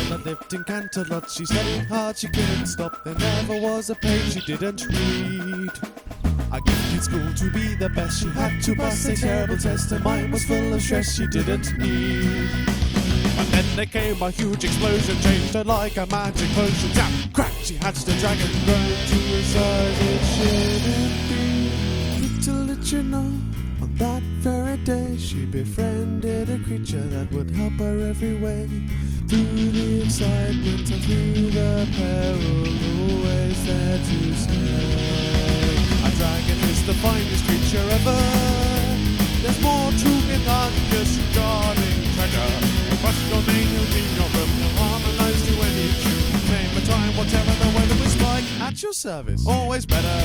that lived in Canterlot. She studied hard, she couldn't stop. There never was a page she didn't read. I gifted school to be the best. She had to pass a terrible test. Her mind was full of stress she didn't need. And then there came a huge explosion, changed her like a magic potion. Zap, crack, she hatched a dragon, grown to a size it shouldn't be. Little did you know, on that very day, she befriended a creature that would help her every way. Through the excitement and through the peril, always there to stay. A dragon is the finest creature ever. There's more to it than just guarding treasure. Crush your name, you'll be your room. You'll harmonise to any tune. Name a time, whatever the weather is like. At your service, always better.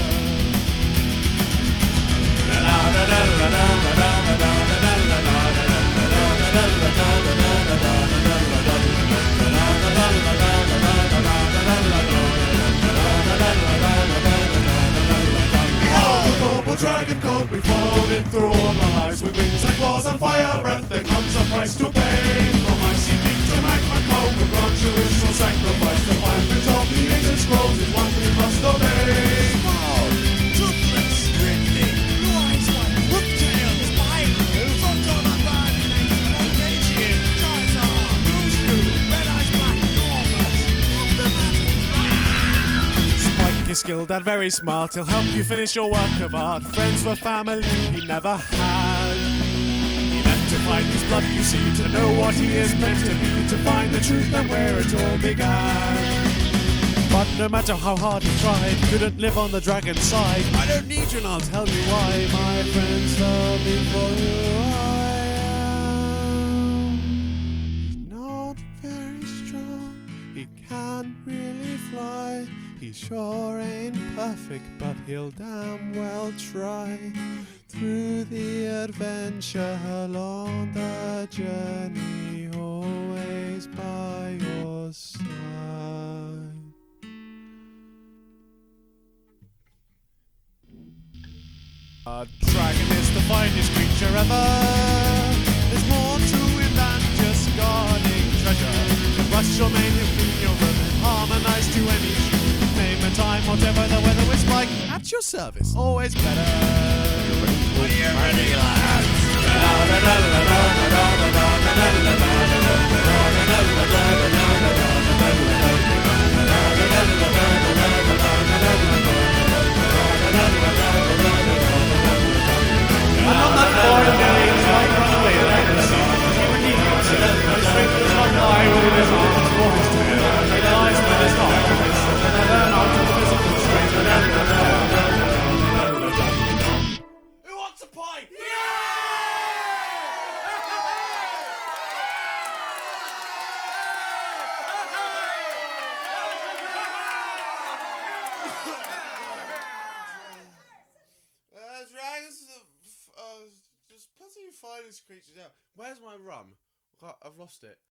Dragon coat, we followed it through all the lives. With wings and claws and fire breath, there comes a price to pay. From icy peak to magma cold, the grant you shall sacrifice. To find the top, the ancient scrolls is one we must obey. Foul, toothless, gridley, blue eyes white, hook-tailed, spine, front on a bad name, Pelagian, Charizard, Rooshoo, red eyes black, Corvus, off the mat. Spike is skilled and very smart. He'll help you finish your work of art. Friends were family he never had. He left to find his blood, you see, to know what he is meant to be, to find the truth and where it all began. But no matter how hard he tried, couldn't live on the dragon's side. I don't need you and I'll tell you why. My friends love me for who I am. He's not very strong, he can't really fly. He sure ain't perfect, but he'll damn well try. Through the adventure, along the journey, always by your side. A dragon is the finest creature ever. There's more to it than just guarding treasure. To brush your mane, you'll clean your room and harmonise to any tune. Name a time, whatever the weather is like. At your service, always better. Are you ready, lads? And on that foreign day, his life ran away like the sea. He redeemed himself. No strength does not lie within his arms for his tail. It lies with his heart. Who wants a pie? Dragons, just putting finest creatures out. Where's my rum? I've lost it.